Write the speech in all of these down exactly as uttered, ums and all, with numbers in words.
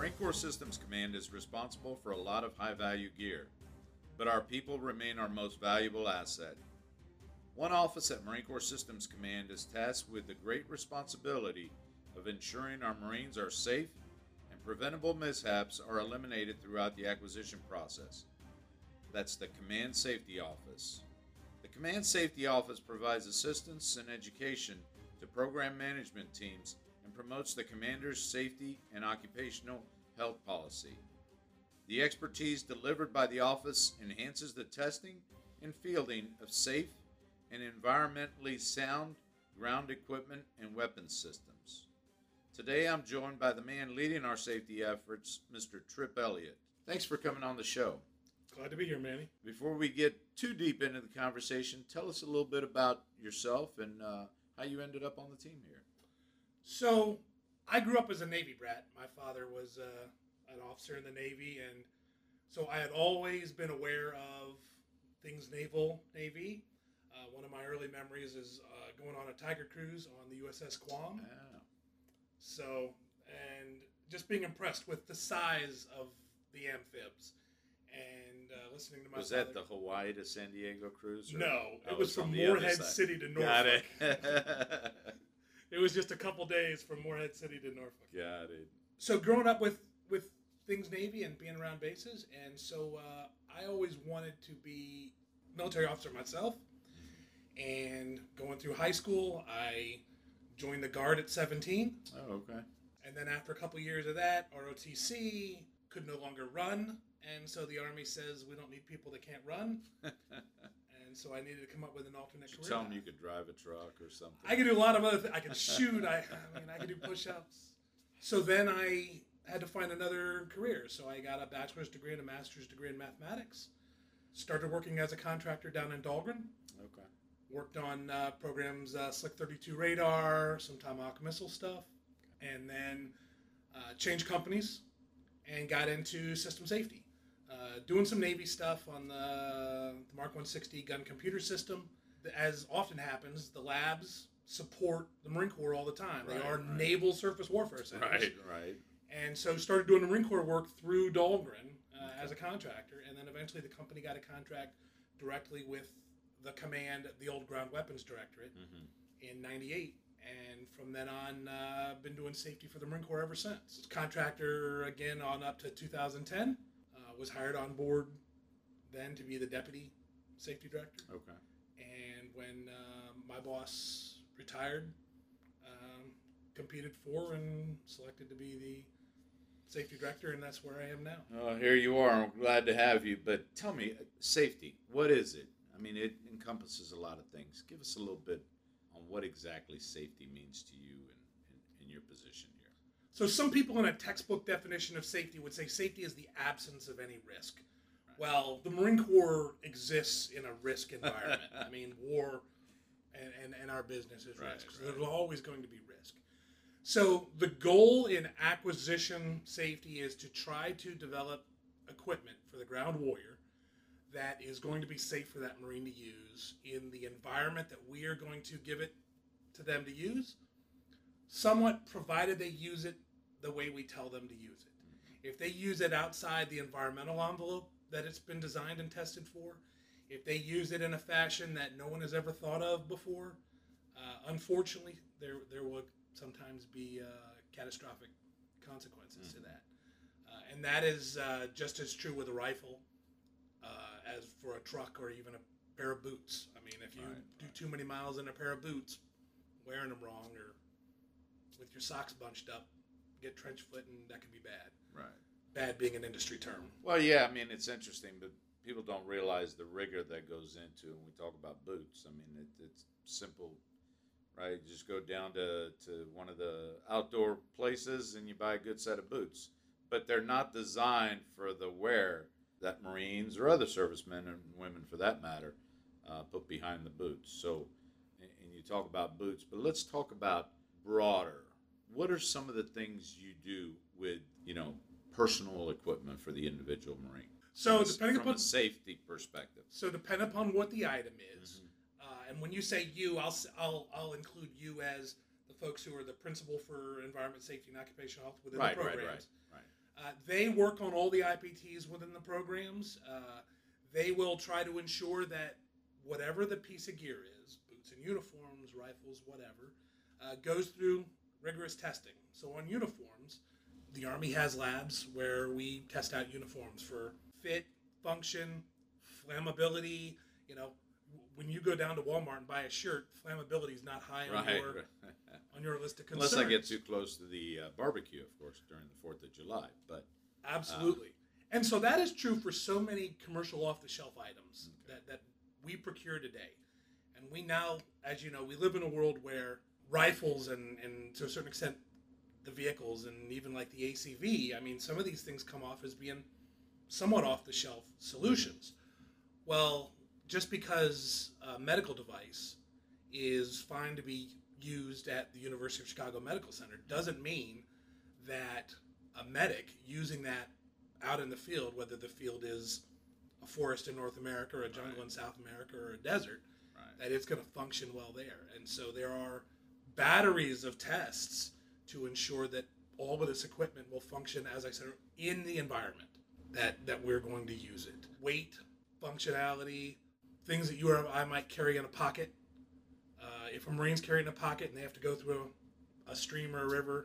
Marine Corps Systems Command is responsible for a lot of high-value gear, but our people remain our most valuable asset. One office at Marine Corps Systems Command is tasked with the great responsibility of ensuring our Marines are safe and preventable mishaps are eliminated throughout the acquisition process. That's the Command Safety Office. The Command Safety Office provides assistance and education to program management teams and promotes the commander's safety and occupational health policy. The expertise delivered by the office enhances the testing and fielding of safe and environmentally sound ground equipment and weapons systems. Today I'm joined by the man leading our safety efforts, Mister Trip Elliott. Thanks for coming on the show. Glad to be here, Manny. Before we get too deep into the conversation, tell us a little bit about yourself and uh, how you ended up on the team here. So, I grew up as a Navy brat. My father was uh, an officer in the Navy, and so I had always been aware of things naval, Navy. Uh, one of my early memories is uh, going on a Tiger cruise on the U S S Guam. Yeah. So, and just being impressed with the size of the amphibs. And uh, listening to my Was father. that the Hawaii to San Diego cruise? Or? No, it Oh, was on from the other Morehead side. City to Norfolk. Got it. It was just a couple days from Morehead City to Norfolk. Got it. So growing up with, with things Navy and being around bases, and so uh, I always wanted to be a military officer myself. And going through high school, I joined the Guard at seventeen. Oh, okay. And then after a couple years of that, R O T C could no longer run. And so the Army says, we don't need people that can't run. And so I needed to come up with an alternate Did you career. tell them path. you could drive a truck or something? I could do a lot of other things. I could shoot. I, I mean, I could do push-ups. So then I had to find another career. So I got a bachelor's degree and a master's degree in mathematics. Started working as a contractor down in Dahlgren. Okay. Worked on uh, programs, uh, Slick thirty-two radar, some Tomahawk missile stuff. And then uh, changed companies and got into system safety. Uh, doing some Navy stuff on the, the Mark one sixty gun computer system. As often happens, the labs support the Marine Corps all the time. They Right, are right. naval surface warfare centers. Right, right. And so started doing the Marine Corps work through Dahlgren uh, as a contractor. And then eventually the company got a contract directly with the command, the old Ground Weapons Directorate Mm-hmm. in ninety-eight. And from then on, uh, been doing safety for the Marine Corps ever since. Contractor again on up to two thousand ten. Uh, was hired on board then to be the deputy safety director. Okay. And when uh, my boss retired, um, competed for and selected to be the safety director, and that's where I am now. Oh, here you are. I'm glad to have you. But tell me, uh, safety, what is it? I mean, it encompasses a lot of things. Give us a little bit on what exactly safety means to you in, in, in your position here. So some people in a textbook definition of safety would say safety is the absence of any risk. Right. Well, the Marine Corps exists in a risk environment. I mean, war and, and, and our business is Right, risk. So right. there's always going to be risk. So the goal in acquisition safety is to try to develop equipment for the ground warrior that is going to be safe for that Marine to use in the environment that we are going to give it to them to use, somewhat provided they use it the way we tell them to use it. If they use it outside the environmental envelope that it's been designed and tested for, if they use it in a fashion that no one has ever thought of before, uh, unfortunately, there there will sometimes be uh, catastrophic consequences mm-hmm. to that. Uh, and that is uh, just as true with a rifle uh, as for a truck or even a pair of boots. I mean, if you Right, do right. too many miles in a pair of boots, wearing them wrong or with your socks bunched up, get trench foot, and that could be bad. Right. Bad being an industry term. Well, yeah, I mean, it's interesting, but people don't realize the rigor that goes into when we talk about boots. I mean, it, it's simple, right? You just go down to, to one of the outdoor places and you buy a good set of boots. But they're not designed for the wear that Marines or other servicemen and women, for that matter, uh, put behind the boots. So, and and you talk about boots, but let's talk about broader. What are some of the things you do with, you know, personal equipment for the individual Marine? So From a- depending from upon a safety perspective. so depending upon what the item is, Mm-hmm. uh, and when you say you, I'll s- I'll I'll include you as the folks who are the principal for environment safety and occupational health within Right, the right, programs. right, right. Uh, they work on all the I P Ts within the programs. Uh, they will try to ensure that whatever the piece of gear is, boots and uniforms, rifles, whatever, uh, goes through rigorous testing. So on uniforms, the Army has labs where we test out uniforms for fit, function, flammability. You know, when you go down to Walmart and buy a shirt, flammability is not high on Right. your on your list of concerns. Unless I get too close to the uh, barbecue, of course, during the fourth of July. But Absolutely. Uh, and so that is true for so many commercial off-the-shelf items okay. that, that we procure today. And we now, as you know, we live in a world where rifles and, and to a certain extent the vehicles and even like the A C V, I mean, some of these things come off as being somewhat off-the-shelf solutions. Well, just because a medical device is fine to be used at the University of Chicago Medical Center doesn't mean that a medic using that out in the field, whether the field is a forest in North America or a jungle right. in South America or a desert, right. that it's going to function well there. And so there are batteries of tests to ensure that all of this equipment will function, as I said, in the environment that, that we're going to use it. Weight, functionality, things that you or I might carry in a pocket. Uh, if a Marine's carrying a pocket and they have to go through a, a stream or a river,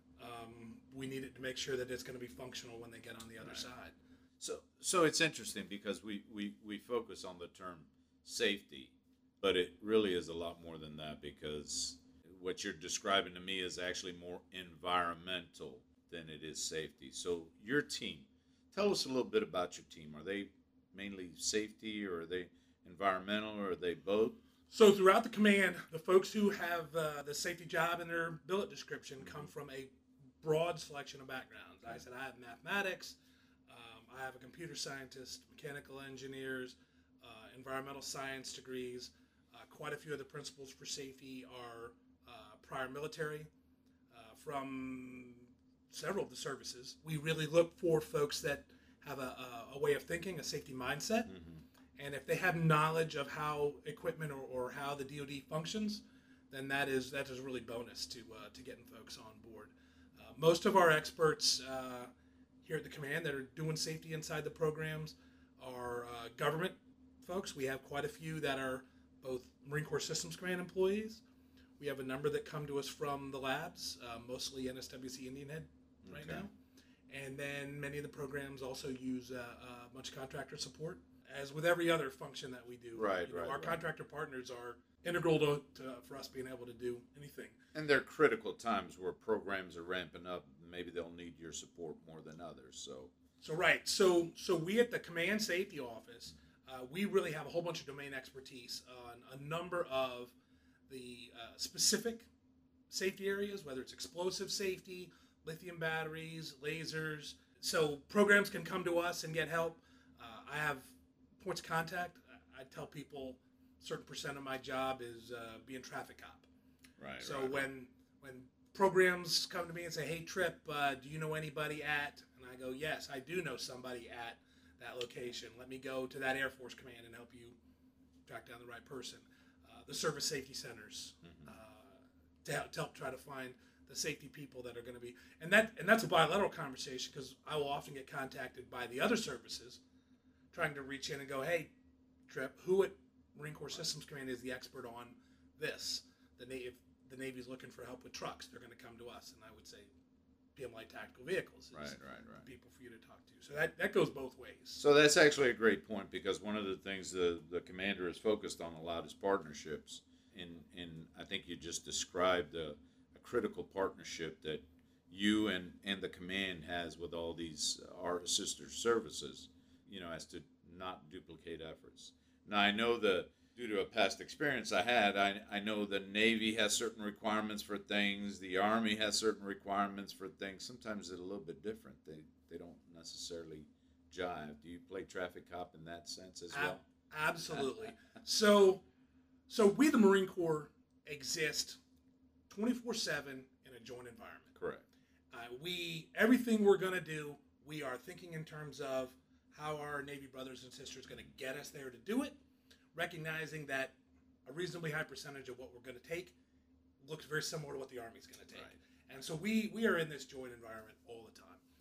um, we need it to make sure that it's going to be functional when they get on the other right. side. So, so it's interesting because we, we, we focus on the term safety, but it really is a lot more than that, because what you're describing to me is actually more environmental than it is safety. So your team, tell us a little bit about your team. Are they mainly safety, or are they environmental, or are they both? So throughout the command, the folks who have uh, the safety job in their billet description come from a broad selection of backgrounds. I said I have mathematics, um, I have a computer scientist, mechanical engineers, uh, environmental science degrees. Uh, quite a few of the principals for safety are uh, prior military uh, from several of the services. We really look for folks that have a, a, a way of thinking, a safety mindset. Mm-hmm. And if they have knowledge of how equipment or, or how the D O D functions, then that is that is really bonus to uh, to getting folks on board. Uh, most of our experts uh, here at the command that are doing safety inside the programs are uh, government folks. We have quite a few that are both Marine Corps Systems Command employees. We have a number that come to us from the labs, uh, mostly N S W C Indian Head right okay. now. And then many of the programs also use uh, a bunch of contractor support. As with every other function that we do, right, you know, right, our right. contractor partners are integral to, to for us being able to do anything. And they're critical times where programs are ramping up. Maybe they'll need your support more than others. So, so right. So, so we at the Command Safety Office, uh, we really have a whole bunch of domain expertise on a number of the uh, specific safety areas, whether it's explosive safety, lithium batteries, lasers. So programs can come to us and get help. Uh, I have points of contact. I tell people a certain percent of my job is uh, being traffic cop. Right. So right. when when programs come to me and say, "Hey, Trip, uh, do you know anybody at?" and I go, "Yes, I do know somebody at that location. Let me go to that Air Force command and help you track down the right person." Uh, the service safety centers mm-hmm. uh, to, help, to help try to find the safety people that are going to be, and that and that's a bilateral conversation, because I will often get contacted by the other services trying to reach in and go, "Hey, Trip, who at Marine Corps Systems Command is the expert on this?" The Navy, if the Navy's looking for help with trucks, they're going to come to us, and I would say P M Light Tactical Vehicles is right, right, right. people for you to talk to. So that, that goes both ways. So that's actually a great point, because one of the things the, the commander is focused on a lot is partnerships. And, and I think you just described a, a critical partnership that you and, and the command has with all these uh, our sister services, you know, as to not duplicate efforts. Now, I know that due to a past experience I had, I, I know the Navy has certain requirements for things, the Army has certain requirements for things. Sometimes they're a little bit different. They they don't necessarily jive. Do you play traffic cop in that sense as well? A- absolutely. so, so we, the Marine Corps, exist twenty-four seven in a joint environment. Correct. Uh, we everything we're going to do, we are thinking in terms of how our Navy brothers and sisters are going to get us there to do it, recognizing that a reasonably high percentage of what we're going to take looks very similar to what the Army's going to take. Right. And so we, we are in this joint environment all the time.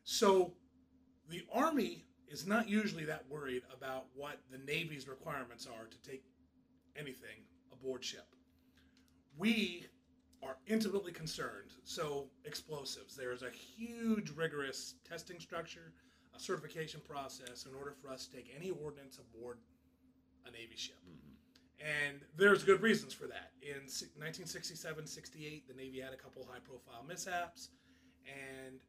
So the Army is not usually that worried about what the Navy's requirements are to take anything aboard ship. We are intimately concerned. So explosives, there is a huge rigorous testing structure, a certification process in order for us to take any ordnance aboard a Navy ship. Mm-hmm. And there's good reasons for that. In nineteen sixty-seven sixty-eight, the Navy had a couple high-profile mishaps, and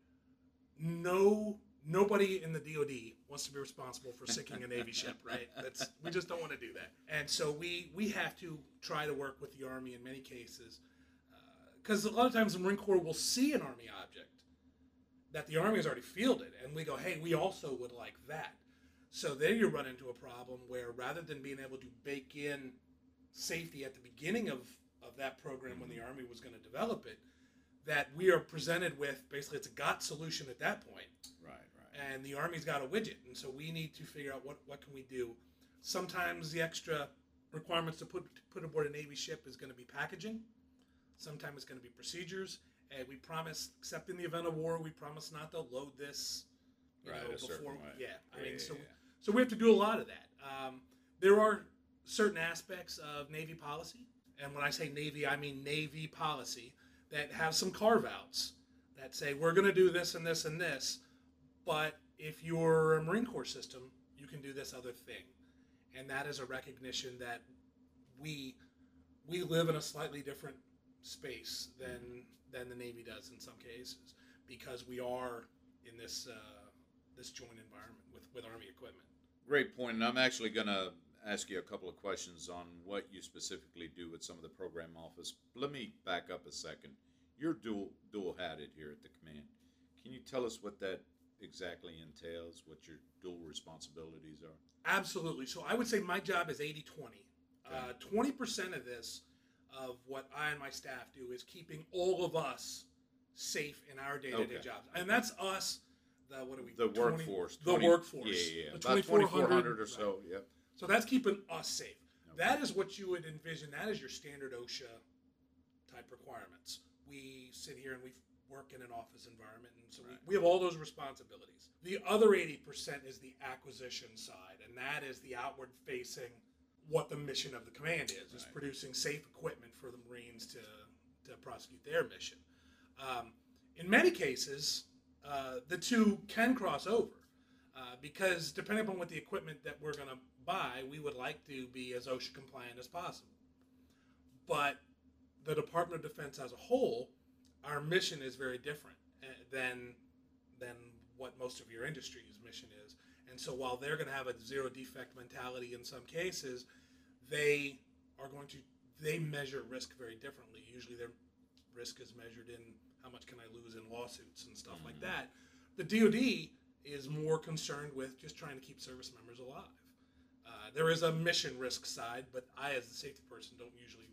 no nobody in the D O D wants to be responsible for sinking a Navy ship, right? That's we just don't want to do that. And so we we have to try to work with the Army in many cases, because uh, a lot of times the Marine Corps will see an Army object that the Army has already fielded, and we go, hey, we also would like that. So there you run into a problem where rather than being able to bake in safety at the beginning of, of that program when the Army was going to develop it, that we are presented with basically it's a G O T solution at that point. Right, right. And the Army's got a widget, and so we need to figure out what, what can we do. Sometimes the extra requirements to put to put aboard a Navy ship is going to be packaging. Sometimes it's going to be procedures. And we promise, except in the event of war, we promise not to load this. You right, know, a before. way. Yeah, I yeah, mean, yeah, so yeah. so we have to do a lot of that. Um, there are certain aspects of Navy policy, and when I say Navy, I mean Navy policy that have some carve-outs that say we're going to do this and this and this, but if you're a Marine Corps system, you can do this other thing, and that is a recognition that we we live in a slightly different space than than the Navy does in some cases, because we are in this uh, this joint environment with, with Army equipment. Great point, and I'm actually going to ask you a couple of questions on what you specifically do with some of the program office. Let me back up a second. You're dual dual hatted here at the command. Can you tell us what that exactly entails, what your dual responsibilities are? Absolutely. So I would say my job is eighty twenty. Okay. Uh, twenty percent of this, of what I and my staff do, is keeping all of us safe in our day-to-day Okay. jobs. And that's us, the, what are we? The twenty workforce. The twenty workforce. Yeah, yeah, yeah. The About twenty-four hundred or right. so, yep. So that's keeping us safe. Okay. That is what you would envision. That is your standard OSHA type requirements. We sit here and we work in an office environment, and so Right. we, we have all those responsibilities. The other eighty percent is the acquisition side, and that is the outward facing, what the mission of the command is, is Right. producing safe equipment for the Marines to, to prosecute their mission. Um, in many cases, uh, the two can cross over. Uh, because depending upon what the equipment that we're going to buy, we would like to be as OSHA compliant as possible. But the Department of Defense as a whole, our mission is very different uh, than than what most of your industry's mission is. And so while they're going to have a zero defect mentality in some cases, they are going to they measure risk very differently. Usually their risk is measured in how much can I lose in lawsuits and stuff mm-hmm. like that. The D O D is more concerned with just trying to keep service members alive. Uh, there is a mission risk side, but I, as the safety person, don't usually,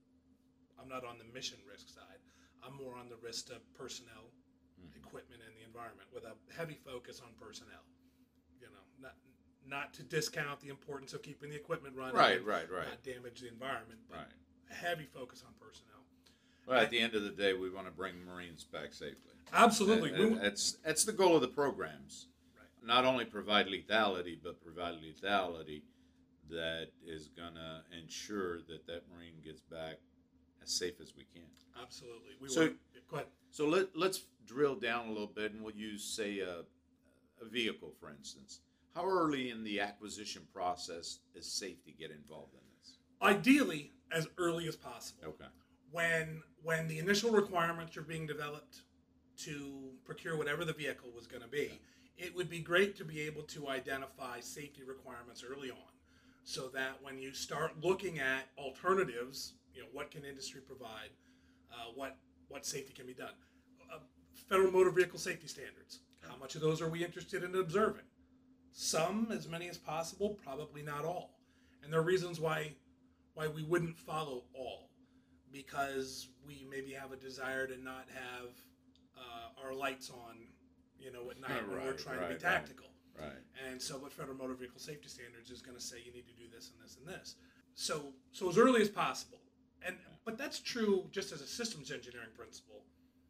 I'm not on the mission risk side. I'm more on the risk to personnel, mm-hmm. equipment, and the environment, with a heavy focus on personnel. You know, not not to discount the importance of keeping the equipment running. Right, and right, right. Not damage the environment, but right. a heavy focus on personnel. Well, at the end of the day, we want to bring Marines back safely. Absolutely. That, that's, that's the goal of the programs. Right. Not only provide lethality, but provide lethality that is going to ensure that that Marine gets back as safe as we can. Absolutely. We so, work, go ahead. So let, let's drill down a little bit, and we'll use, say, a, a vehicle, for instance. How early in the acquisition process does safety get involved in this? Ideally, as early as possible. Okay. When when the initial requirements are being developed to procure whatever the vehicle was going to be, it would be great to be able to identify safety requirements early on, so that when you start looking at alternatives, you know, what can industry provide, uh, what what safety can be done. Uh, Federal Motor Vehicle Safety Standards, how much of those are we interested in observing? Some, as many as possible, probably not all. And there are reasons why why we wouldn't follow all. Because we maybe have a desire to not have uh, our lights on, you know, at night when right, we're trying right, to be tactical. Right. right. And so what Federal Motor Vehicle Safety Standards is going to say, you need to do this and this and this. So so as early as possible. And But that's true just as a systems engineering principle,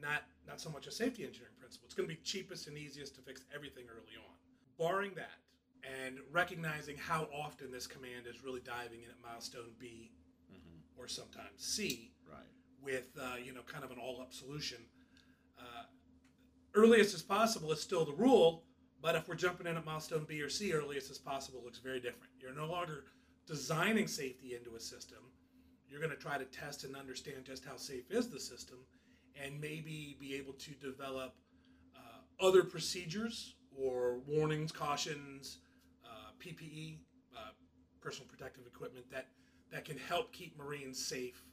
not not so much a safety engineering principle. It's going to be cheapest and easiest to fix everything early on. Barring that, and recognizing how often this command is really diving in at milestone B mm-hmm. or sometimes C, right. with uh, you know kind of an all-up solution. Uh, earliest as possible is still the rule, but if we're jumping in at milestone B or C, earliest as possible looks very different. You're no longer designing safety into a system. You're going to try to test and understand just how safe is the system, and maybe be able to develop uh, other procedures or warnings, cautions, uh, P P E, uh, personal protective equipment that, that can help keep Marines safe.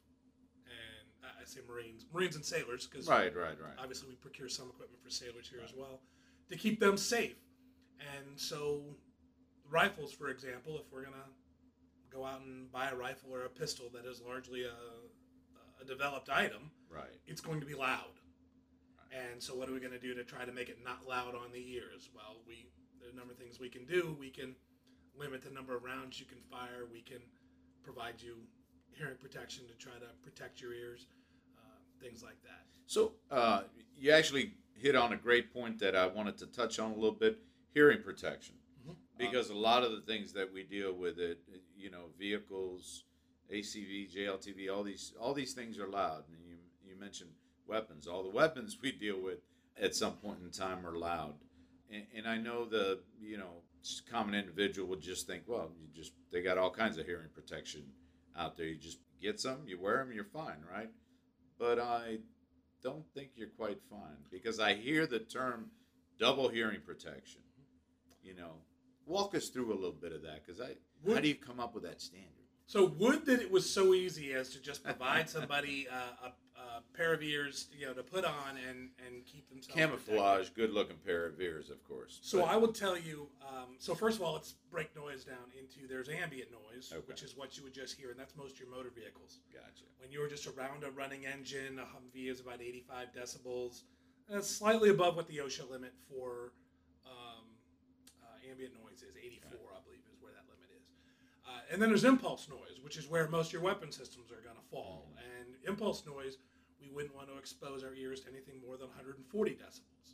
And I say Marines, Marines and sailors, because right, right, right. obviously we procure some equipment for sailors here right. as well, to keep them safe. And so rifles, for example, if we're going to go out and buy a rifle or a pistol that is largely a, a developed item, right. it's going to be loud. Right. And so what are we going to do to try to make it not loud on the ears? Well, we there's a number of things we can do. We can limit the number of rounds you can fire. We can provide you hearing protection to try to protect your ears, uh, things like that. So uh, you actually hit on a great point that I wanted to touch on a little bit, hearing protection. Because a lot of the things that we deal with, it, you know, vehicles, A C V, J L T V, all these, all these things are loud. And you, you mentioned weapons. All the weapons we deal with at some point in time are loud. And, and I know the, you know, common individual would just think, well, you just, they got all kinds of hearing protection out there. You just get some, you wear them, you're fine, right? But I don't think you're quite fine, because I hear the term double hearing protection, you know. Walk us through a little bit of that, because I. Would, how do you come up with that standard? So would that it was so easy as to just provide somebody uh, a, a pair of ears, you know, to put on and, and keep themselves camouflage, good-looking pair of ears, of course. So but. I would tell you. Um, so first of all, let's break noise down into there's ambient noise, okay. which is what you would just hear, and that's most of your motor vehicles. Gotcha. When you're just around a running engine, a Humvee is about eighty-five decibels. That's slightly above what the OSHA limit for um, uh, ambient noise is. eighty-four, right. I believe, is where that limit is. Uh, and then there's impulse noise, which is where most of your weapon systems are going to fall. Mm-hmm. And impulse noise, we wouldn't want to expose our ears to anything more than one hundred forty decibels.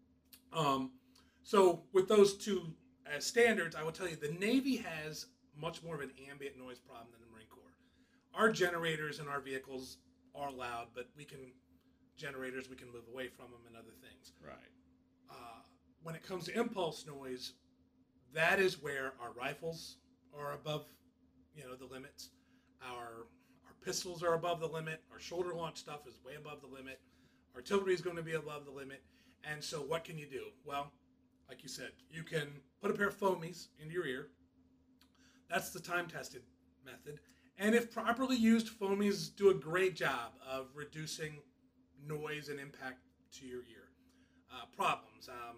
Um, so with those two as standards, I will tell you the Navy has much more of an ambient noise problem than the Marine Corps. Our generators in our vehicles are loud, but we can, generators, we can move away from them and other things. Right. Uh, when it comes to impulse noise, that is where our rifles are above, you know, the limits. Our our pistols are above the limit. Our shoulder launch stuff is way above the limit. Artillery is going to be above the limit. And so what can you do? Well, like you said, you can put a pair of foamies into your ear. That's the time-tested method. And if properly used, foamies do a great job of reducing noise and impact to your ear. Uh, problems. Um,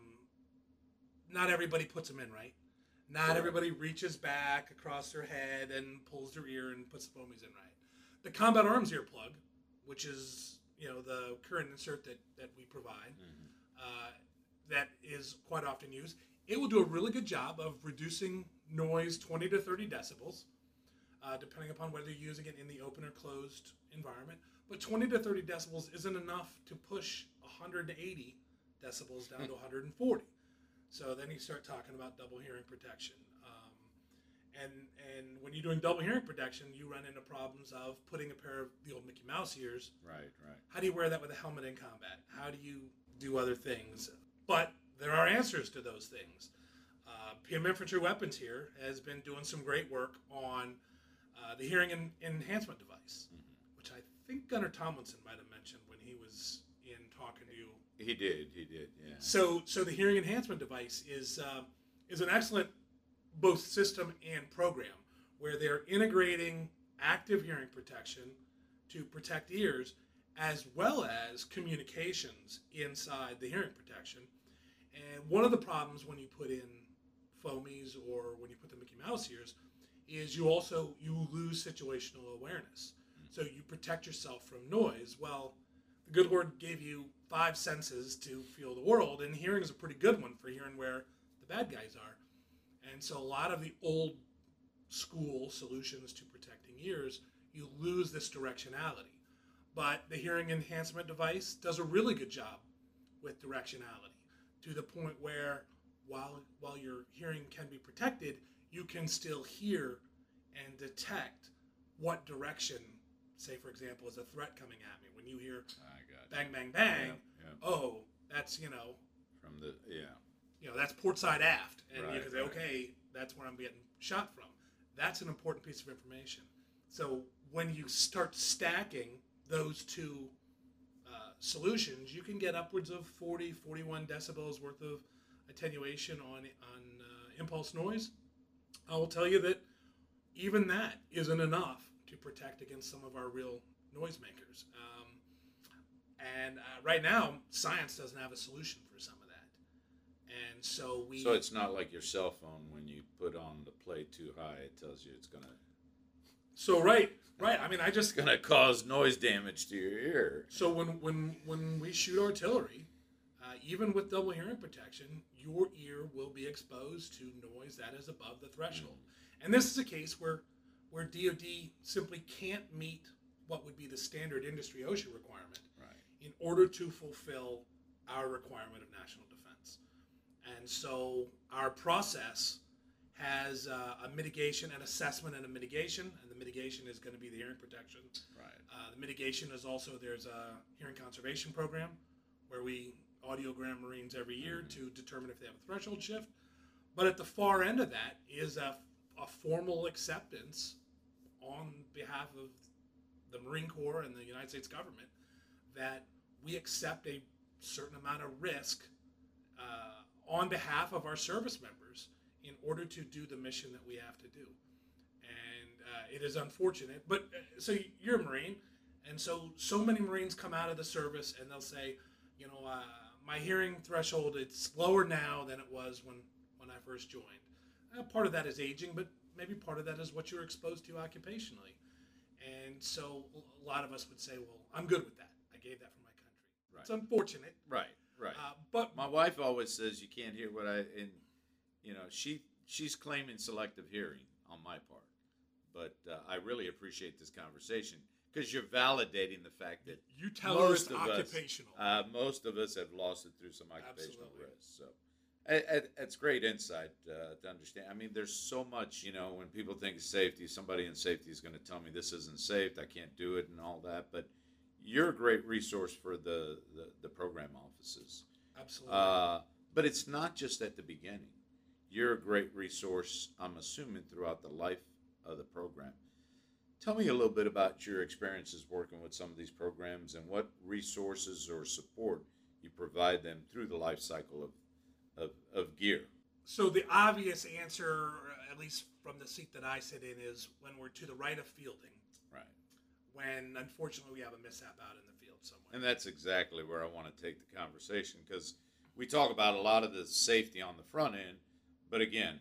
not everybody puts them in right. Not everybody reaches back across their head and pulls their ear and puts the foamies in right. The Combat Arms earplug, which is, you know, the current insert that, that we provide, mm-hmm. uh, that is quite often used, it will do a really good job of reducing noise twenty to thirty decibels, uh, depending upon whether you're using it in the open or closed environment. But twenty to thirty decibels isn't enough to push one hundred eighty decibels down to one hundred forty. So then you start talking about double hearing protection. Um, and and when you're doing double hearing protection, you run into problems of putting a pair of the old Mickey Mouse ears. Right, right. How do you wear that with a helmet in combat? How do you do other things? But there are answers to those things. Uh, P M Infantry Weapons here has been doing some great work on uh, the hearing en- enhancement device, mm-hmm. which I think Gunnar Tomlinson might have mentioned when he was in talking to you. He did, he did, yeah. So, so the hearing enhancement device is uh, is an excellent both system and program where they're integrating active hearing protection to protect ears, as well as communications inside the hearing protection. And one of the problems when you put in foamies or when you put the Mickey Mouse ears is you also you lose situational awareness. Mm-hmm. So you protect yourself from noise. Well, the good Lord gave you five senses to feel the world, and hearing is a pretty good one for hearing where the bad guys are. And so a lot of the old school solutions to protecting ears, you lose this directionality. But the hearing enhancement device does a really good job with directionality, to the point where while while your hearing can be protected, you can still hear and detect what direction, say for example, is a threat coming at me. When you hear I got bang, bang, bang, Yeah, yeah. oh, that's, you know, From the yeah. you know, that's port side aft. And you Right, can say, right. okay, that's where I'm getting shot from. That's an important piece of information. So when you start stacking those two uh, solutions, you can get upwards of forty, forty-one decibels worth of attenuation on, on uh, impulse noise. I will tell you that even that isn't enough to protect against some of our real noisemakers. Um, and uh, right now, science doesn't have a solution for some of that. And so we. So it's not like your cell phone when you put on the play too high, it tells you it's gonna So right, right. I mean, I just. it's gonna cause noise damage to your ear. So when when when we shoot artillery, uh, even with double hearing protection, your ear will be exposed to noise that is above the threshold. And this is a case where where D O D simply can't meet what would be the standard industry OSHA requirement Right. in order to fulfill our requirement of national defense. And so our process has uh, a mitigation, an assessment, and a mitigation. And the mitigation is going to be the hearing protection. Right. Uh, the mitigation is also, there's a hearing conservation program where we audiogram Marines every year to determine if they have a threshold shift. But at the far end of that is a, a formal acceptance on behalf of the Marine Corps and the United States government that we accept a certain amount of risk uh, on behalf of our service members in order to do the mission that we have to do. And uh, it is unfortunate, but uh, so you're a Marine, and so so many Marines come out of the service and they'll say, you know, uh, my hearing threshold, it's lower now than it was when, when I first joined. Uh, part of that is aging, but maybe part of that is what you're exposed to occupationally. And so a lot of us would say, well, I'm good with that. I gave that for my country. Right. It's unfortunate. Right. Right. Uh, but My wife always says you can't hear what I and you know she she's claiming selective hearing on my part, but uh, I really appreciate this conversation because you're validating the fact that you tell her most it's of us, occupational. uh, most of us have lost it through some occupational Absolutely. risk. So it, it, it's great insight uh, to understand. I mean, there's so much, you know, when people think of safety, somebody in safety is going to tell me this isn't safe, I can't do it, and all that. But you're a great resource for the the, the program offices. Absolutely. Uh, but it's not just at the beginning. You're a great resource, I'm assuming, throughout the life of the program. Tell me a little bit about your experiences working with some of these programs and what resources or support you provide them through the life cycle of, of, of gear. So the obvious answer, at least from the seat that I sit in, is when we're to the right of fielding, Right. when unfortunately we have a mishap out in the field somewhere. And that's exactly where I want to take the conversation because we talk about a lot of the safety on the front end, but again,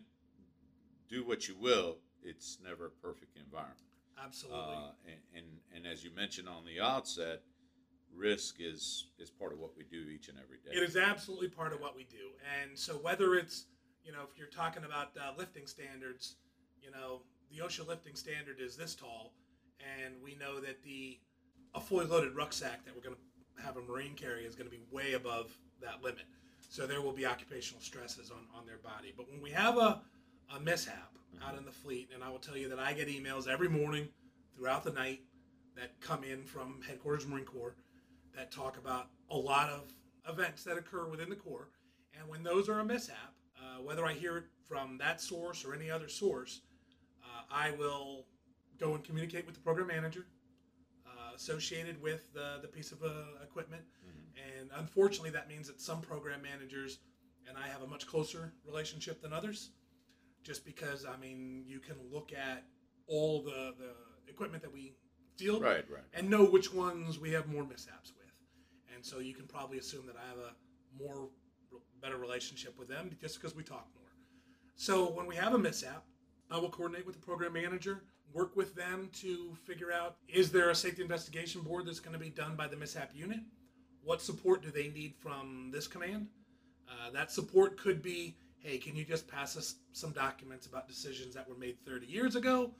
do what you will, it's never a perfect environment. Absolutely. Uh, and, and and as you mentioned on the outset, risk is is part of what we do each and every day. It is absolutely part of what we do. And so whether it's, you know, if you're talking about uh, lifting standards, you know, the OSHA lifting standard is this tall, and we know that the a fully loaded rucksack that we're going to have a Marine carry is going to be way above that limit. So there will be occupational stresses on, on their body. But when we have a, a mishap mm-hmm. out in the fleet, and I will tell you that I get emails every morning throughout the night that come in from Headquarters Marine Corps that talk about a lot of events that occur within the Corps. And when those are a mishap, uh, whether I hear it from that source or any other source, uh, I will go and communicate with the program manager uh, associated with the, the piece of uh, equipment. Mm-hmm. And unfortunately, that means that some program managers and I have a much closer relationship than others, just because, I mean, you can look at all the, the equipment that we field Right, right. and know which ones we have more mishaps with. And so you can probably assume that I have a more better relationship with them just because we talk more. So when we have a mishap, I will coordinate with the program manager, work with them to figure out, is there a safety investigation board that's going to be done by the mishap unit? What support do they need from this command? Uh, that support could be, hey, can you just pass us some documents about decisions that were made thirty years ago?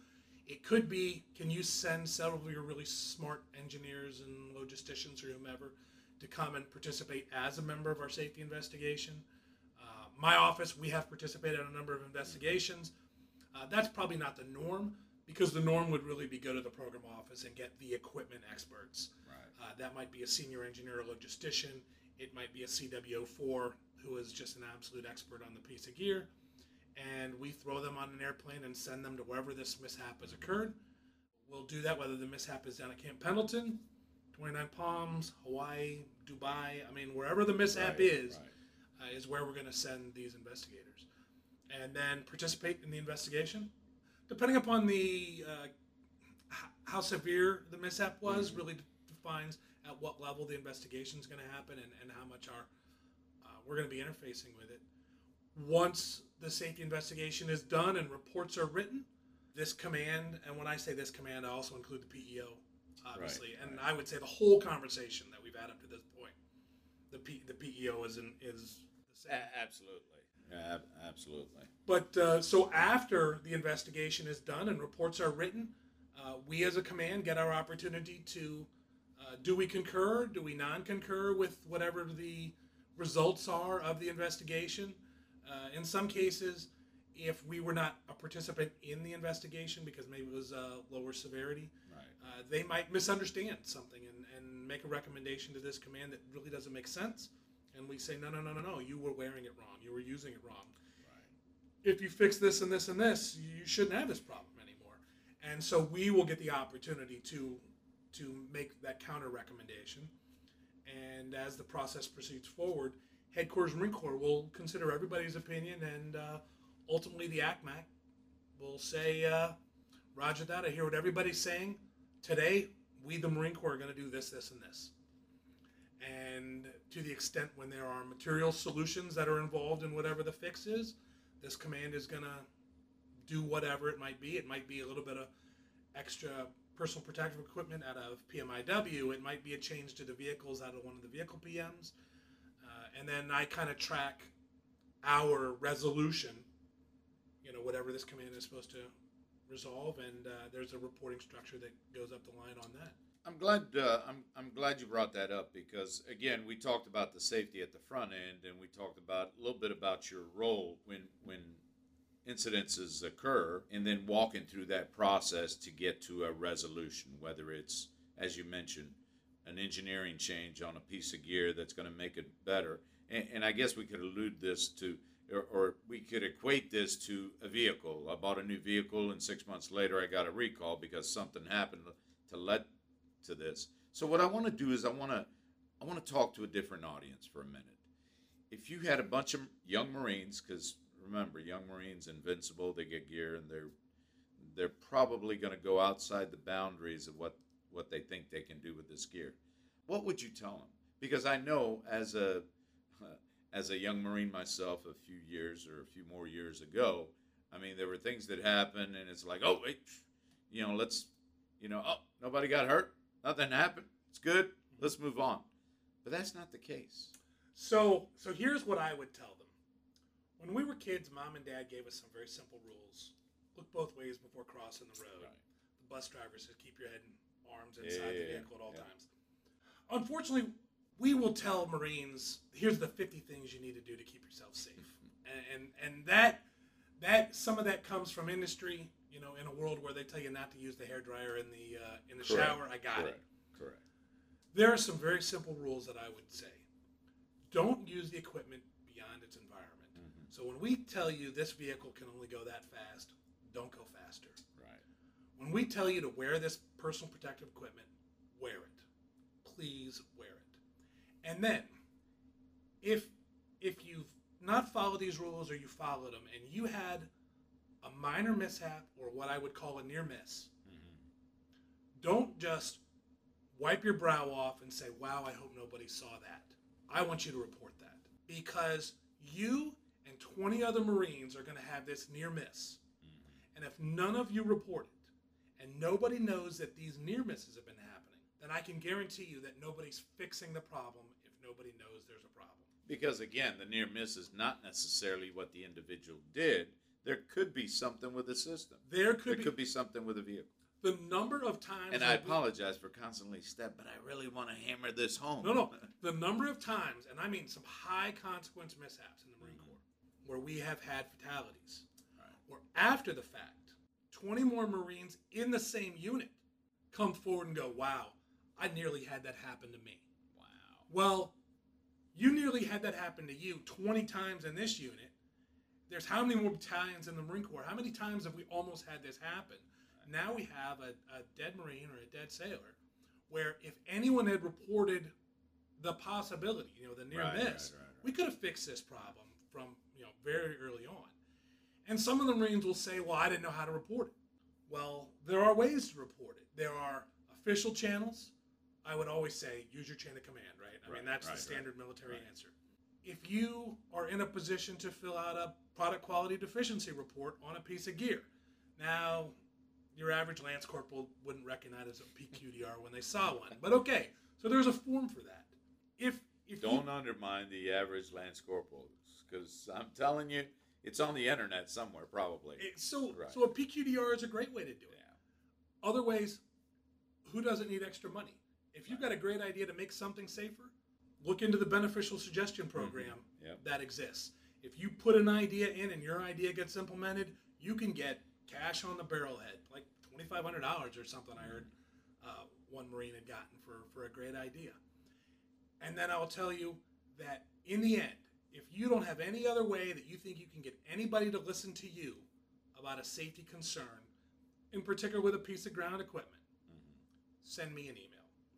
It could be, can you send several of your really smart engineers and logisticians or whomever to come and participate as a member of our safety investigation? Uh, my office, we have participated in a number of investigations. Uh, that's probably not the norm, because the norm would really be go to the program office and get the equipment experts. Right. Uh, that might be a senior engineer or logistician. It might be a C W O four who is just an absolute expert on the piece of gear. And we throw them on an airplane and send them to wherever this mishap has occurred. We'll do that whether the mishap is down at Camp Pendleton, twenty-nine Palms, Hawaii, Dubai. I mean, wherever the mishap Right, is, right. uh, is where we're going to send these investigators. And then participate in the investigation. Depending upon the uh, h- how severe the mishap was, Mm-hmm. really d- defines at what level the investigation is going to happen and, and how much our uh, we're going to be interfacing with it. Once the safety investigation is done and reports are written, this command, and when I say this command, I also include the P E O, obviously, Right, and right. I would say the whole conversation that we've had up to this point, the P, the P E O is in, is the same. A- absolutely. Yeah, ab- absolutely. But uh, so after the investigation is done and reports are written, uh, we as a command get our opportunity to uh, do we concur, do we non-concur with whatever the results are of the investigation. Uh, in some cases, if we were not a participant in the investigation because maybe it was uh, lower severity, Right. uh, they might misunderstand something and, and make a recommendation to this command that really doesn't make sense. And we say, no, no, no, no, no, you were wearing it wrong. You were using it wrong. Right. If you fix this and this and this, you shouldn't have this problem anymore. And so we will get the opportunity to to make that counter recommendation. And as the process proceeds forward, Headquarters Marine Corps will consider everybody's opinion, and uh, ultimately the A C M A C will say, uh, Roger that, I hear what everybody's saying. Today, we, the Marine Corps, are going to do this, this, and this. And to the extent when there are material solutions that are involved in whatever the fix is, this command is going to do whatever it might be. It might be a little bit of extra personal protective equipment out of P M I W. It might be a change to the vehicles out of one of the vehicle P Ms. Uh, and then I kind of track our resolution, you know, whatever this command is supposed to resolve, and uh, there's a reporting structure that goes up the line on that. I'm glad. Uh, I'm I'm glad you brought that up because again, we talked about the safety at the front end, and we talked about a little bit about your role when when incidences occur, and then walking through that process to get to a resolution. Whether it's, as you mentioned, an engineering change on a piece of gear that's going to make it better, and, and I guess we could allude this to, or, or we could equate this to a vehicle. I bought a new vehicle, and six months later, I got a recall because something happened to let to this. So what I want to do is I want to I want to talk to a different audience for a minute. If you had a bunch of young Marines, because remember, young Marines, invincible, they get gear, and they're they're probably going to go outside the boundaries of what what they think they can do with this gear. What would you tell them? Because I know as a as a young Marine myself, a few years or a few more years ago, I mean, there were things that happened, and it's like, oh wait, you know, let's, you know, oh, nobody got hurt. Nothing happened. It's good. Let's move on. But that's not the case. So, so here's what I would tell them. When we were kids, Mom and Dad gave us some very simple rules. Look both ways before crossing the road. Right. The bus driver says keep your head and arms inside Yeah, the yeah, vehicle at all yeah. times. Unfortunately, we will tell Marines, here's the fifty things you need to do to keep yourself safe. and, and and that that some of that comes from industry. You know, in a world where they tell you not to use the hairdryer in the uh, in the Correct. shower, I got Correct. it. Correct. There are some very simple rules that I would say. Don't use the equipment beyond its environment. Mm-hmm. So when we tell you this vehicle can only go that fast, don't go faster. Right. When we tell you to wear this personal protective equipment, wear it. Please wear it. And then, if if you've not followed these rules or you followed them and you had a minor mishap or what I would call a near miss, Mm-hmm. don't just wipe your brow off and say, wow, I hope nobody saw that. I want you to report that. Because you and twenty other Marines are going to have this near miss. Mm-hmm. And if none of you report it, and nobody knows that these near misses have been happening, then I can guarantee you that nobody's fixing the problem if nobody knows there's a problem. Because again, the near miss is not necessarily what the individual did. there could be something with the system. There could there be could be something with the vehicle. the number of times. And I that we- apologize for constantly step, but I really want to hammer this home. No, no. The number of times, and I mean some high consequence mishaps in the Marine Corps, where we have had fatalities, Right. or after the fact, twenty more Marines in the same unit come forward and go, wow, I nearly had that happen to me. Wow. Well, you nearly had that happen to you twenty times in this unit. There's how many more battalions in the Marine Corps? How many times have we almost had this happen? Now we have a, a dead Marine or a dead sailor where if anyone had reported the possibility, you know, the near Right, miss, right, right, right. we could have fixed this problem from, you know, very early on. And some of the Marines will say, well, I didn't know how to report it. Well, there are ways to report it. There are official channels. I would always say use your chain of command, right? I Right, mean, that's right, the standard right, military right. answer. If you are in a position to fill out a product quality deficiency report on a piece of gear, now your average Lance Corporal wouldn't recognize it as a P Q D R when they saw one. But okay, so there's a form for that. If if Don't you, undermine the average Lance Corporal, because I'm telling you, it's on the internet somewhere, probably. it- so Right. so a P Q D R is a great way to do it. Yeah. Other ways, who doesn't need extra money? If you've got a great idea to make something safer, look into the beneficial suggestion program Yep. that exists. If you put an idea in and your idea gets implemented, you can get cash on the barrelhead, like twenty-five hundred dollars or something I heard uh, one Marine had gotten for, for a great idea. And then I'll tell you that in the end, if you don't have any other way that you think you can get anybody to listen to you about a safety concern, in particular with a piece of ground equipment, send me an email.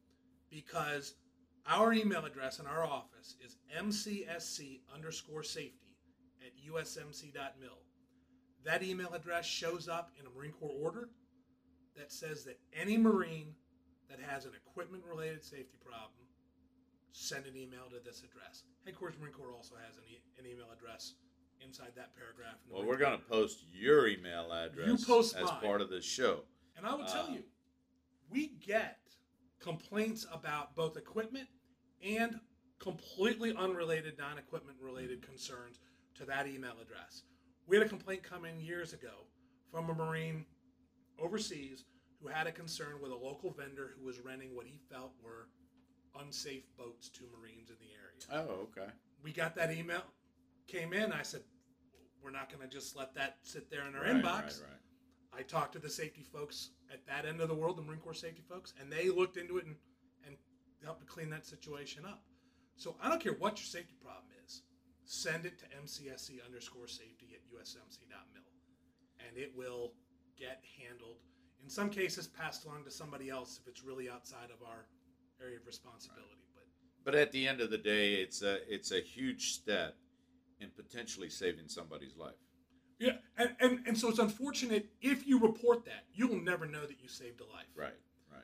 Because our email address in our office is mcsc underscore safety at usmc dot mil. That email address shows up in a Marine Corps order that says that any Marine that has an equipment-related safety problem, send an email to this address. Headquarters Marine Corps also has an, e- an email address inside that paragraph. In the Well, Marine we're going to post your email address You post as mine. part of the show. And I will tell Uh, you, we get complaints about both equipment and completely unrelated, non-equipment related concerns to that email address. We had a complaint come in years ago from a Marine overseas who had a concern with a local vendor who was renting what he felt were unsafe boats to Marines in the area. Oh, okay. We got that email, came in, I said, we're not going to just let that sit there in our Right, inbox. Right, right. I talked to the safety folks at that end of the world, the Marine Corps safety folks, and they looked into it and, and helped to clean that situation up. So I don't care what your safety problem is. Send it to mcsc underscore safety at usmc dot mil, and it will get handled. In some cases, passed along to somebody else if it's really outside of our area of responsibility. But But at the end of the day, it's a it's a huge step in potentially saving somebody's life. yeah, and, and, and so it's unfortunate if you report that, you'll never know that you saved a life. Right, right,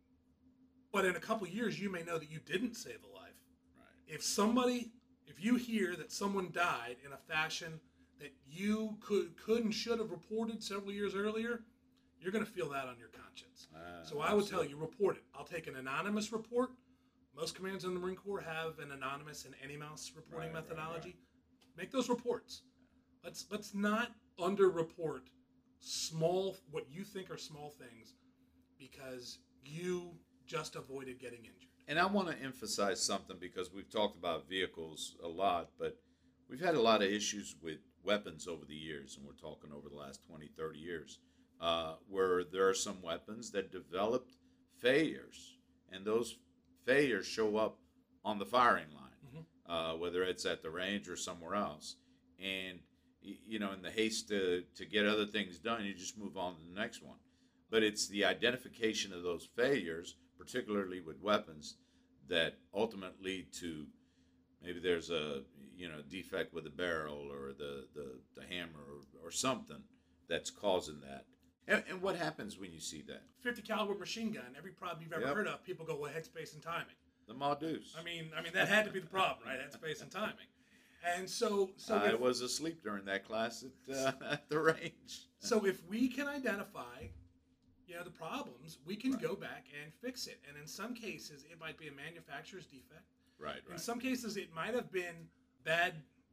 But in a couple of years, you may know that you didn't save a life. right. If somebody, if you hear that someone died in a fashion that you could, could and should have reported several years earlier, you're going to feel that on your conscience. Uh, So I would tell absolutely. you, report it. I'll take an anonymous report. Most commands in the Marine Corps have an anonymous and any mouse reporting Right, right, methodology. right. Make those reports. Let's let's not underreport small what you think are small things because you just avoided getting injured. And I want to emphasize something because we've talked about vehicles a lot, but we've had a lot of issues with weapons over the years, and we're talking over the last twenty, thirty years, uh, where there are some weapons that developed failures, and those failures show up on the firing line, Mhm. uh, whether it's at the range or somewhere else. And, y- you know, in the haste to, to get other things done, you just move on to the next one. But it's the identification of those failures, particularly with weapons, that ultimately lead to maybe there's a you know defect with the barrel or the, the, the hammer or, or something that's causing that. And, and what happens when you see that? fifty caliber machine gun, every problem you've ever Yep. heard of, people go, well, headspace and timing. The Modus. I mean, I mean that had to be the problem, right? Headspace and timing. And so, so I if, was asleep during that class at, uh, at the range. so if we can identify, you know, the problems, we can Right. go back and fix it. And in some cases, it might be a manufacturer's defect. Right, In right. some cases, it might have been bad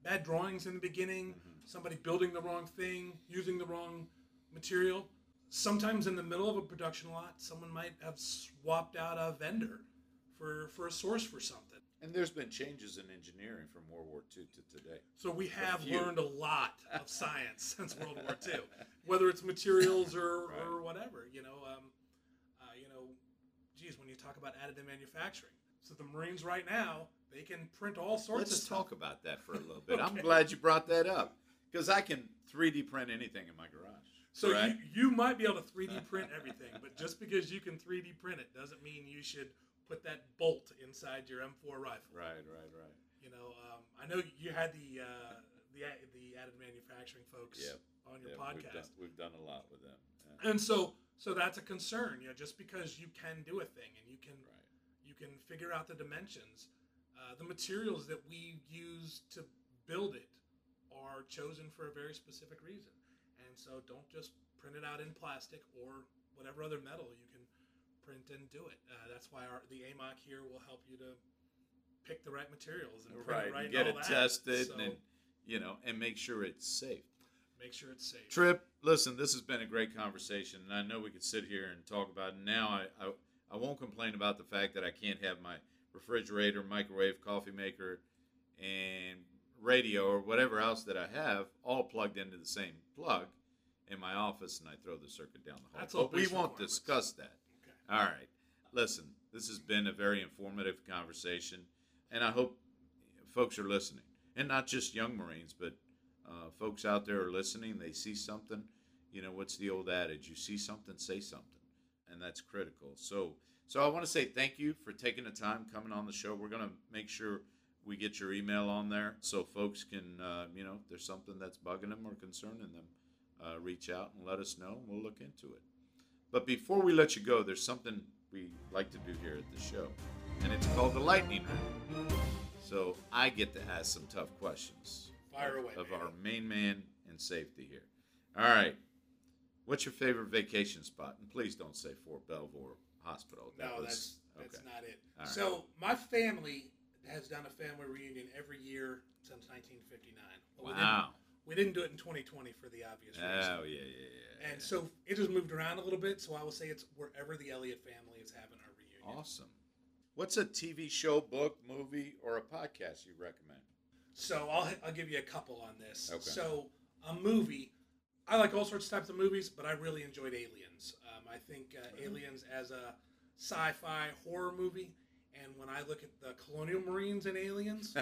bad drawings in the beginning, Mm-hmm. somebody building the wrong thing, using the wrong material. Sometimes in the middle of a production lot, someone might have swapped out a vendor for, for a source for something. And there's been changes in engineering from World War Two to today. So we have few. learned a lot of science since World War Two, whether it's materials or, Right. or whatever. You know, um, uh, you know, geez, when you talk about additive manufacturing, so the Marines right now, they can print all sorts Let's of stuff. talk about that for a little bit. I'm Okay. glad you brought that up because I can three D print anything in my garage. So you, correct? you might be able to three D print everything, but just because you can three D print it doesn't mean you should put that bolt inside your M four rifle. Right, right, right. You know, um, I know you had the uh, the the additive manufacturing folks Yep. on your Yeah, we've done, podcast. we've done a lot with them. Yeah. And so, so that's a concern. You know, just because you can do a thing and you can, Right. you can figure out the dimensions, uh, the materials that we use to build it are chosen for a very specific reason. And so, don't just print it out in plastic or whatever other metal you can print and do it. Uh, that's why our, the A M O C here will help you to pick the right materials and print Right, it right and get and it all that. tested, So, and you know, and make sure it's safe. make sure it's safe. Trip, listen, this has been a great conversation, and I know we could sit here and talk about it. Now I, I, I won't complain about the fact that I can't have my refrigerator, microwave, coffee maker, and radio or whatever else that I have all plugged into the same plug in my office, and I throw the circuit down the hall. That's all But we base won't requirements. discuss that. Okay. All right. Listen, this has been a very informative conversation, and I hope folks are listening. And not just young Marines, but uh, folks out there are listening. They see something. You know, what's the old adage? You see something, say something. And that's critical. So, so I want to say thank you for taking the time coming on the show. We're going to make sure we get your email on there so folks can, uh, you know, if there's something that's bugging them or concerning them, uh, reach out and let us know, and we'll look into it. But before we let you go, there's something we like to do here at the show, and it's called the lightning round. So I get to ask some tough questions Fire of, away, of man. our main man in safety here. All right. What's your favorite vacation spot? And please don't say Fort Belvoir Hospital. That No, was, that's that's okay. not it. All right. So my family has done a family reunion every year since nineteen fifty-nine. But we didn't, Wow. we didn't do it in twenty twenty for the obvious reason. Oh, yeah, yeah, yeah. And so it has moved around a little bit. So I will say it's wherever the Elliott family is having our reunion. Awesome. What's a T V show, book, movie, or a podcast you recommend? So I'll I'll give you a couple on this. Okay. So a movie, I like all sorts of types of movies, but I really enjoyed Aliens. Um, I think uh, Aliens as a sci-fi horror movie, and when I look at the Colonial Marines in Aliens,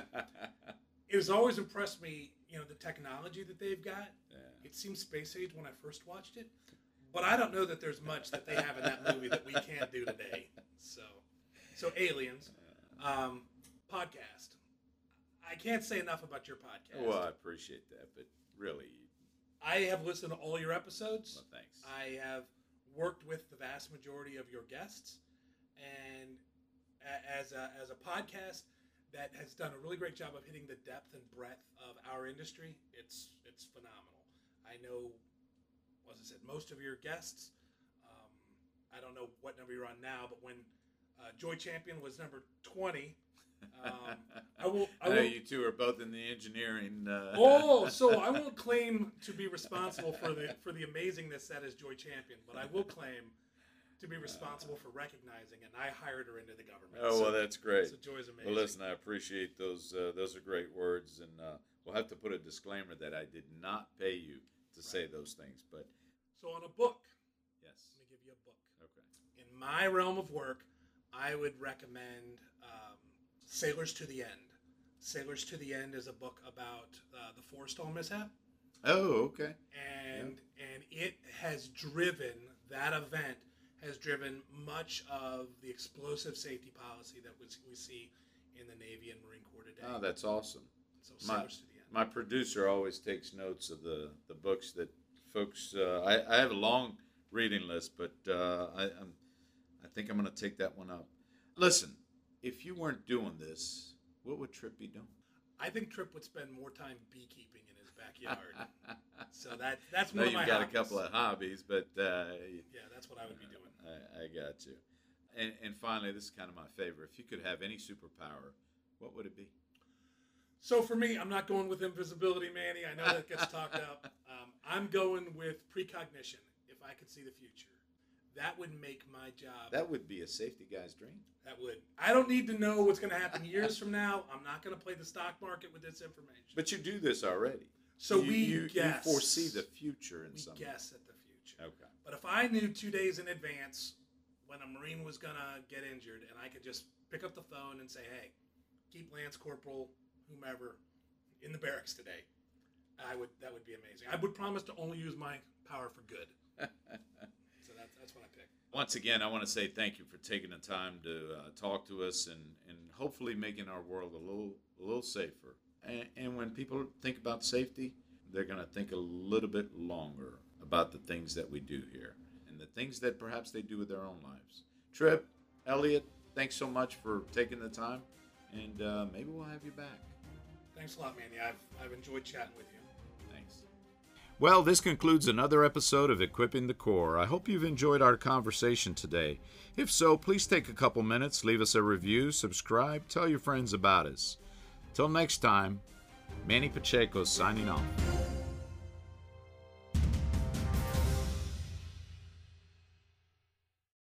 it has always impressed me. You know, the technology that they've got. Yeah. It seemed space age when I first watched it, but I don't know that there's much that they have in that movie that we can't do today. So, so Aliens, um, podcast. I can't say enough about your podcast. Well, I appreciate that, but really, I have listened to all your episodes. well, thanks. I have worked with the vast majority of your guests, and a- as a, as a podcast that has done a really great job of hitting the depth and breadth of our industry, it's it's phenomenal. I know, as I said, most of your guests. Um, I don't know what number you're on now, but when uh, Joy Champion was number twenty, um, I will. I I know will you two are both in the engineering. Uh, Oh, so I won't claim to be responsible for the for the amazingness that is Joy Champion, but I will claim to be responsible for recognizing it. And I hired her into the government. Oh, so, well, that's great. So Joy's amazing. Well, listen, I appreciate those. Uh, those are great words, and uh, we'll have to put a disclaimer that I did not pay you to say those things. But So on a book, yes, let me give you a book. okay. In my realm of work, I would recommend um, Sailors to the End. Sailors to the End is a book about uh, the Forestall mishap. Oh, okay. and and it has driven that event has driven much of the explosive safety policy that we, we see in the Navy and Marine Corps today. Oh, that's awesome. so my- sailors to the end. My producer always takes notes of the, the books that folks. Uh, I, I have a long reading list, but uh, I I'm, I think I'm going to take that one up. Listen, if you weren't doing this, what would Trip be doing? I think Tripp would spend more time beekeeping in his backyard. so that that's Now one of you've my got hobbies. a couple of hobbies, but uh, Yeah, that's what I would be doing. I, I got you. And, and finally, this is kind of my favorite. If you could have any superpower, what would it be? So for me, I'm not going with invisibility, Manny. I know that gets talked up. Um, I'm going with precognition. If I could see the future, that would make my job. That would be a safety guy's dream. That would. I don't need to know what's going to happen years from now. I'm not going to play the stock market with this information. But you do this already. So you, we you, guess. You foresee the future in we some guess at the future. Okay. But if I knew two days in advance when a Marine was going to get injured, and I could just pick up the phone and say, hey, keep Lance Corporal, whomever, in the barracks today, I would. That would be amazing. I would promise to only use my power for good. So that's, that's what I picked. Once again, I want to say thank you for taking the time to uh, talk to us and, and hopefully making our world a little a little safer. And, and when people think about safety, they're going to think a little bit longer about the things that we do here and the things that perhaps they do with their own lives. Trip, Elliot, thanks so much for taking the time, and uh, maybe we'll have you back. Thanks a lot, Manny. I've, I've enjoyed chatting with you. Thanks. Well, this concludes another episode of Equipping the Corps. I hope you've enjoyed our conversation today. If so, please take a couple minutes, leave us a review, subscribe, tell your friends about us. Till next time, Manny Pacheco signing off.